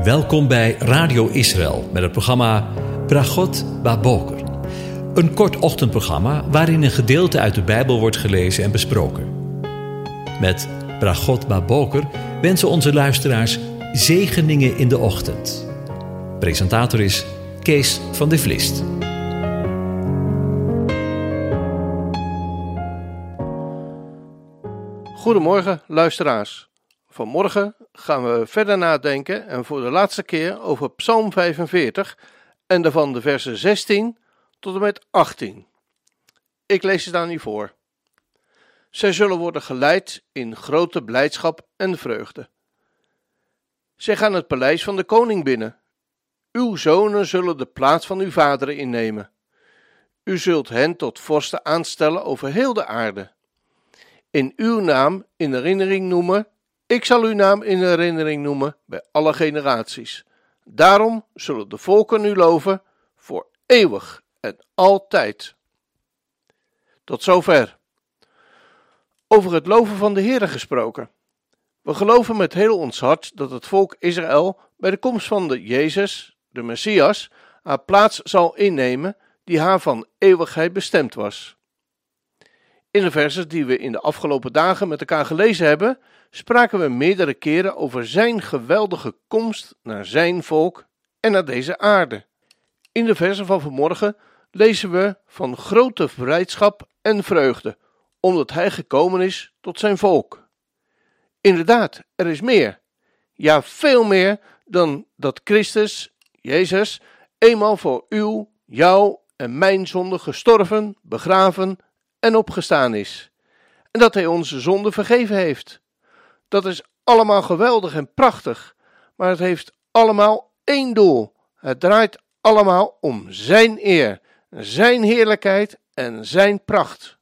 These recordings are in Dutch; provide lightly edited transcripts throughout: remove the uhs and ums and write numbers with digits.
Welkom bij Radio Israël met het programma Bragot Baboker. Een kort ochtendprogramma waarin een gedeelte uit de Bijbel wordt gelezen en besproken. Met Bragot Baboker wensen onze luisteraars zegeningen in de ochtend. Presentator is Kees van de Vlist. Goedemorgen luisteraars. Vanmorgen gaan we verder nadenken en voor de laatste keer over Psalm 45 en daarvan de versen 16 tot en met 18. Ik lees het aan u voor. Zij zullen worden geleid in grote blijdschap en vreugde. Zij gaan het paleis van de koning binnen. Uw zonen zullen de plaats van uw vaderen innemen. U zult hen tot vorsten aanstellen over heel de aarde. In uw naam in herinnering noemen. Ik zal uw naam in herinnering noemen bij alle generaties. Daarom zullen de volken u loven voor eeuwig en altijd. Tot zover. Over het loven van de Heere gesproken. We geloven met heel ons hart dat het volk Israël bij de komst van de Jezus, de Messias, haar plaats zal innemen die haar van eeuwigheid bestemd was. In de versen die we in de afgelopen dagen met elkaar gelezen hebben, spraken we meerdere keren over zijn geweldige komst naar zijn volk en naar deze aarde. In de versen van vanmorgen lezen we van grote blijdschap en vreugde, omdat hij gekomen is tot zijn volk. Inderdaad, er is meer. Ja, veel meer dan dat Christus, Jezus, eenmaal voor jou en mijn zonde gestorven, begraven en opgestaan is. En dat hij onze zonde vergeven heeft. Dat is allemaal geweldig en prachtig, maar het heeft allemaal één doel. Het draait allemaal om zijn eer, zijn heerlijkheid en zijn pracht.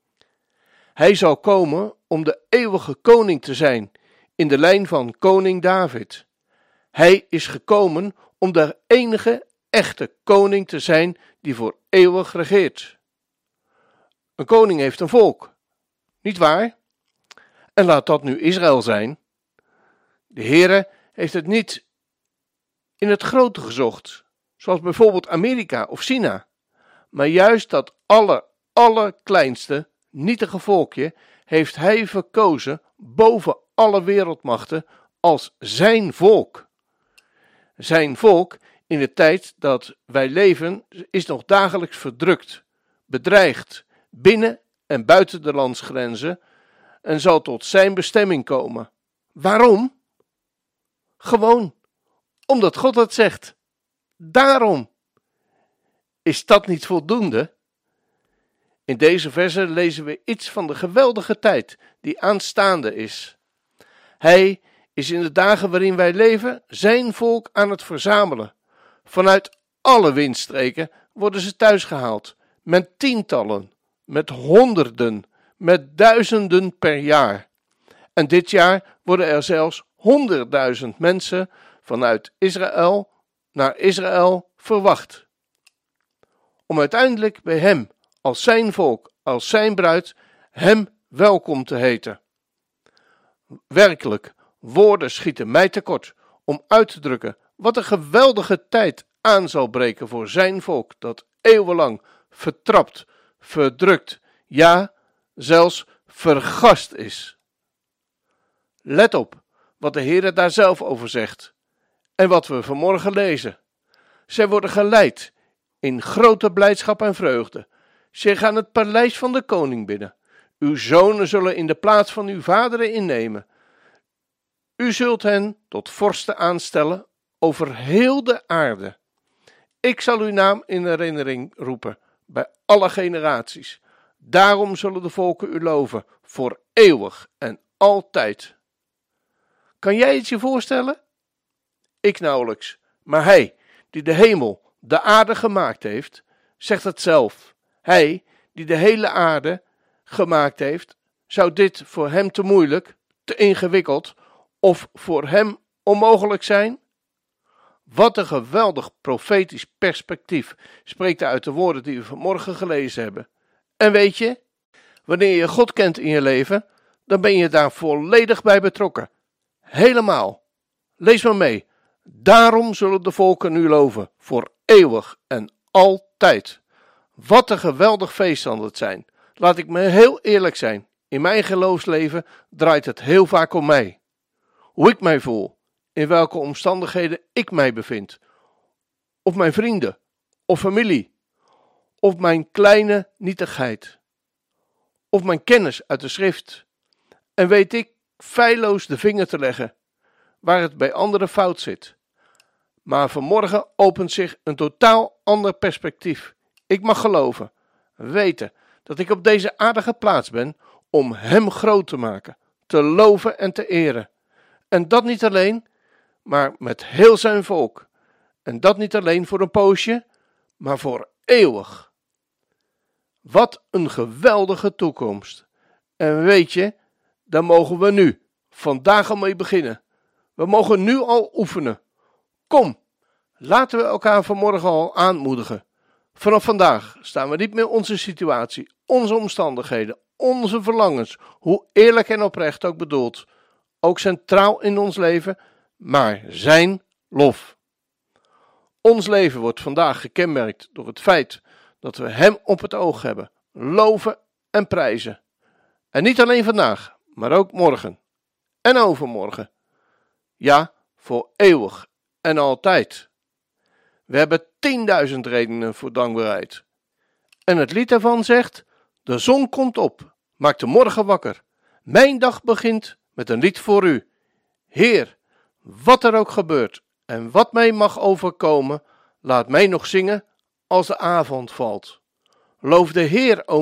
Hij zal komen om de eeuwige koning te zijn, in de lijn van koning David. Hij is gekomen om de enige echte koning te zijn die voor eeuwig regeert. Een koning heeft een volk, niet waar? En laat dat nu Israël zijn. De Heere heeft het niet in het grote gezocht, zoals bijvoorbeeld Amerika of China, maar juist dat allerkleinste, nietige volkje heeft hij verkozen boven alle wereldmachten als zijn volk. Zijn volk in de tijd dat wij leven is nog dagelijks verdrukt, bedreigd, binnen en buiten de landsgrenzen en zal tot zijn bestemming komen. Waarom? Gewoon omdat God het zegt. Daarom. Is dat niet voldoende? In deze versen lezen we iets van de geweldige tijd die aanstaande is. Hij is in de dagen waarin wij leven zijn volk aan het verzamelen. Vanuit alle windstreken worden ze thuisgehaald, met tientallen, met honderden, met duizenden per jaar. En dit jaar worden er zelfs 100.000 mensen vanuit Israël naar Israël verwacht. Om uiteindelijk bij hem, als zijn volk, als zijn bruid, hem welkom te heten. Werkelijk, woorden schieten mij tekort om uit te drukken wat een geweldige tijd aan zal breken voor zijn volk dat eeuwenlang vertrapt, verdrukt, ja, zelfs vergast is. Let op wat de Heere daar zelf over zegt en wat we vanmorgen lezen. Zij worden geleid in grote blijdschap en vreugde. Zij gaan het paleis van de koning binnen. Uw zonen zullen in de plaats van uw vaderen innemen. U zult hen tot vorsten aanstellen over heel de aarde. Ik zal uw naam in herinnering roepen bij alle generaties. Daarom zullen de volken u loven voor eeuwig en altijd. Kan jij het je voorstellen? Ik nauwelijks, maar hij die de hemel, de aarde gemaakt heeft, zegt het zelf. Hij die de hele aarde gemaakt heeft, zou dit voor hem te moeilijk, te ingewikkeld of voor hem onmogelijk zijn? Wat een geweldig profetisch perspectief spreekt uit de woorden die we vanmorgen gelezen hebben. En weet je, wanneer je God kent in je leven, dan ben je daar volledig bij betrokken. Helemaal. Lees maar mee. Daarom zullen de volken u loven, voor eeuwig en altijd. Wat een geweldig feest zal het zijn. Laat ik me heel eerlijk zijn. In mijn geloofsleven draait het heel vaak om mij. Hoe ik mij voel, in welke omstandigheden ik mij bevind. Of mijn vrienden, of familie, of mijn kleine nietigheid. Of mijn kennis uit de schrift. En weet ik feilloos de vinger te leggen, waar het bij anderen fout zit. Maar vanmorgen opent zich een totaal ander perspectief. Ik mag geloven, weten dat ik op deze aardige plaats ben om Hem groot te maken, te loven en te eren. En dat niet alleen, maar met heel zijn volk. En dat niet alleen voor een poosje, maar voor eeuwig. Wat een geweldige toekomst. En weet je, daar mogen we nu, vandaag al mee beginnen. We mogen nu al oefenen. Kom, laten we elkaar vanmorgen al aanmoedigen. Vanaf vandaag staan we niet meer onze situatie, onze omstandigheden, onze verlangens, hoe eerlijk en oprecht ook bedoeld, ook centraal in ons leven, maar zijn lof. Ons leven wordt vandaag gekenmerkt door het feit dat we Hem op het oog hebben, loven en prijzen. En niet alleen vandaag, maar ook morgen en overmorgen. Ja, voor eeuwig en altijd. We hebben 10.000 redenen voor dankbaarheid. En het lied daarvan zegt: de zon komt op, maakt de morgen wakker. Mijn dag begint met een lied voor u. Heer, wat er ook gebeurt en wat mij mag overkomen, laat mij nog zingen als de avond valt. Loof de Heer, o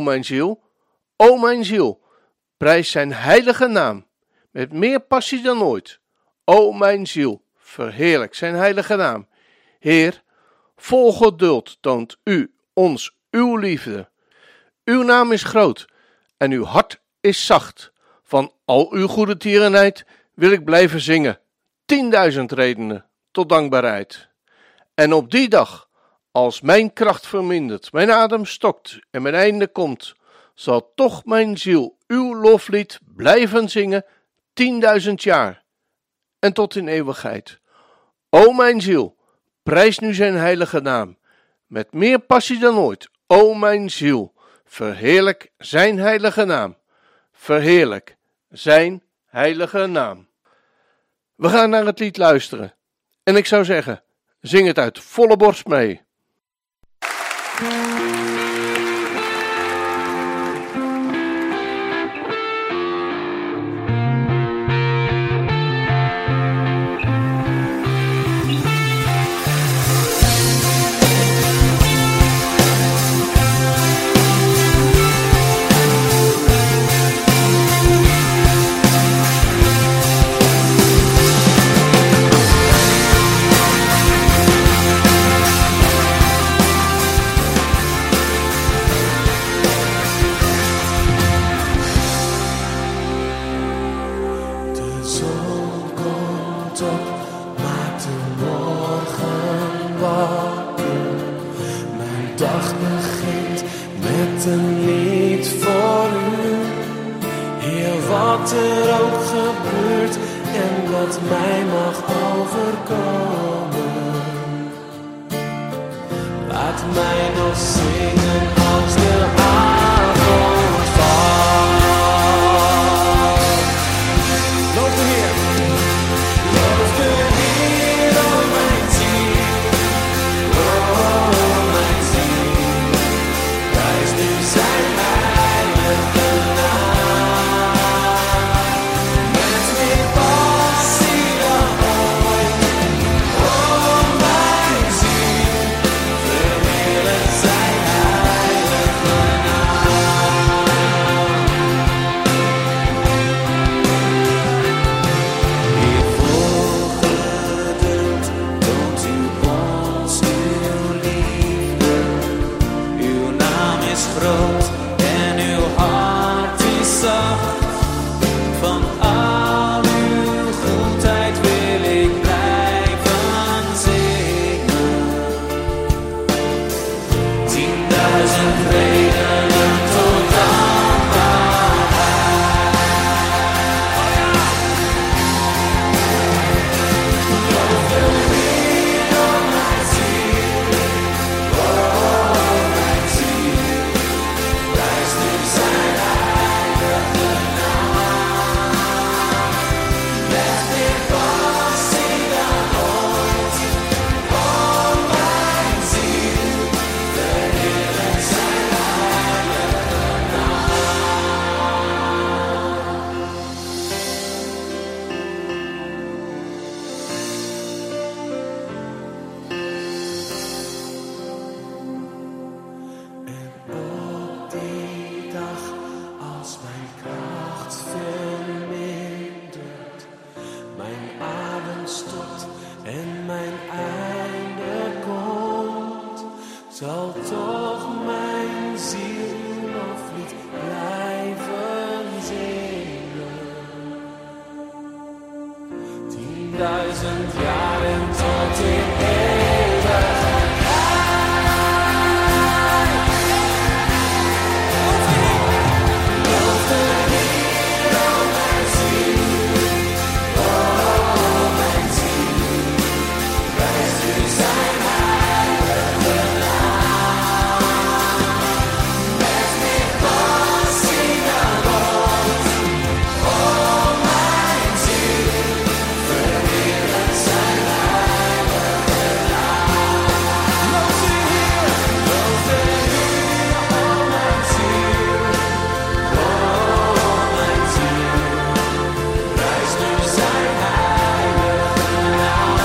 mijn ziel, prijs zijn heilige naam, met meer passie dan ooit. O mijn ziel, verheerlijk zijn heilige naam. Heer, vol geduld toont u ons uw liefde. Uw naam is groot en uw hart is zacht. Van al uw goede tierenheid wil ik blijven zingen. 10.000 redenen tot dankbaarheid. En op die dag, als mijn kracht vermindert, mijn adem stokt en mijn einde komt, zal toch mijn ziel uw loflied blijven zingen 10.000 jaar en tot in eeuwigheid. O mijn ziel, prijs nu zijn heilige naam, met meer passie dan ooit. O mijn ziel, verheerlijk zijn heilige naam. Verheerlijk zijn heilige naam. We gaan naar het lied luisteren. En ik zou zeggen, zing het uit volle borst mee. Wat er ook gebeurt en wat mij mag overkomen, laat mij nog zingen als de avond valt. Loof de Heer, o mijn ziel, o mijn ziel, prijs nu zijn heilige naam. 1000 jaren tot in eeuwigheid. Loof de Heer, o mijn ziel, o mijn ziel, prijs u zijn heilige naam. Met meer passie dan ooit, o mijn ziel, verheerlijk zijn heilige naam. Loof de Heer, o mijn ziel, o mijn ziel, prijs u zijn heilige naam.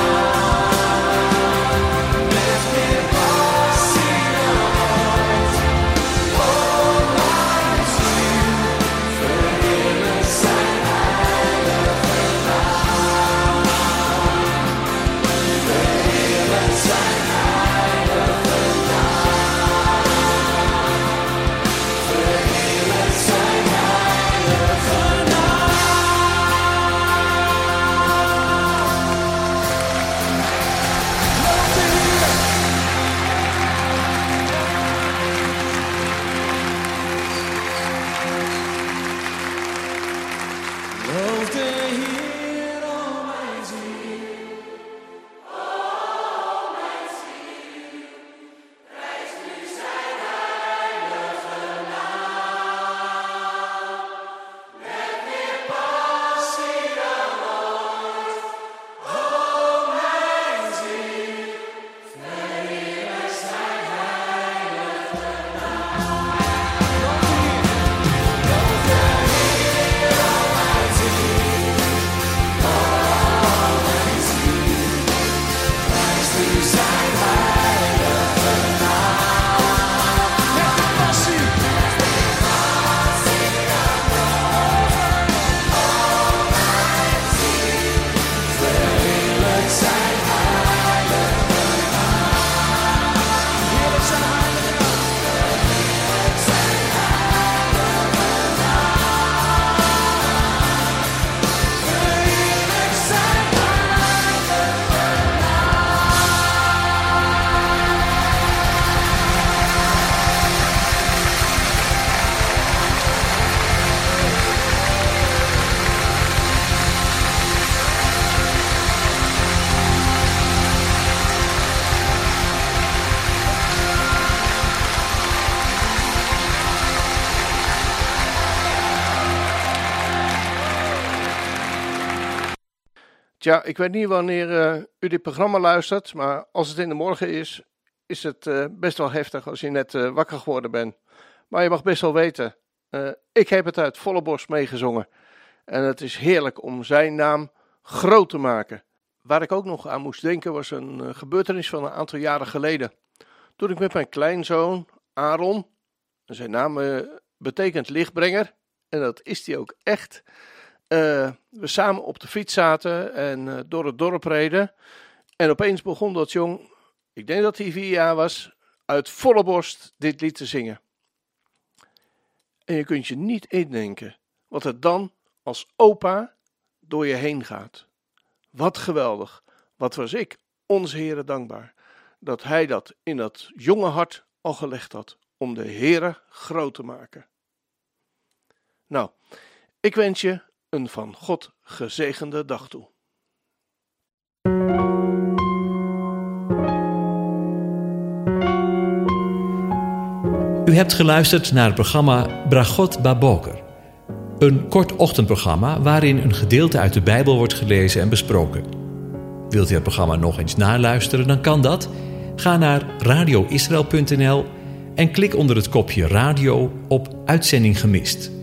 Met meer passie dan ooit, o mijn ziel, verheerlijk zijn heilige naam. Verheerlijk zijn heilige naam. Verheerlijk zijn heilige Loof de Heer, o mijn ziel. O mijn ziel, prijs nu zijn heilige naam. Met meer passie dan ooit, o mijn ziel, verheerlijk zijn heilige naam. Loof de Heer, o mijn ziel. O mijn ziel, prijs u zijn heilige naam. Met meer passie. Met meer passie dan ooit, o mijn ziel, verheerlijk zijn heilige naam. Verheerlijk zijn heilige naam. Verheerlijk zijn heilige naam. Verheerlijk zijn Tja, ik weet niet wanneer u dit programma luistert, maar als het in de morgen is, is het best wel heftig als je net wakker geworden bent. Maar je mag best wel weten, ik heb het uit volle borst meegezongen. En het is heerlijk om zijn naam groot te maken. Waar ik ook nog aan moest denken was een gebeurtenis van een aantal jaren geleden. Toen ik met mijn kleinzoon Aaron, zijn naam betekent lichtbrenger, en dat is hij ook echt, we samen op de fiets zaten en door het dorp reden. En opeens begon dat jong, ik denk dat hij 4 jaar was, uit volle borst dit lied te zingen. En je kunt je niet indenken wat er dan als opa door je heen gaat. Wat geweldig. Wat was ik, onze Heere, dankbaar dat hij dat in dat jonge hart al gelegd had om de Heere groot te maken. Nou, ik wens je een van God gezegende dag toe. U hebt geluisterd naar het programma Bragot Baboker. Een kort ochtendprogramma waarin een gedeelte uit de Bijbel wordt gelezen en besproken. Wilt u het programma nog eens naluisteren, dan kan dat. Ga naar radioisrael.nl en klik onder het kopje radio op Uitzending gemist.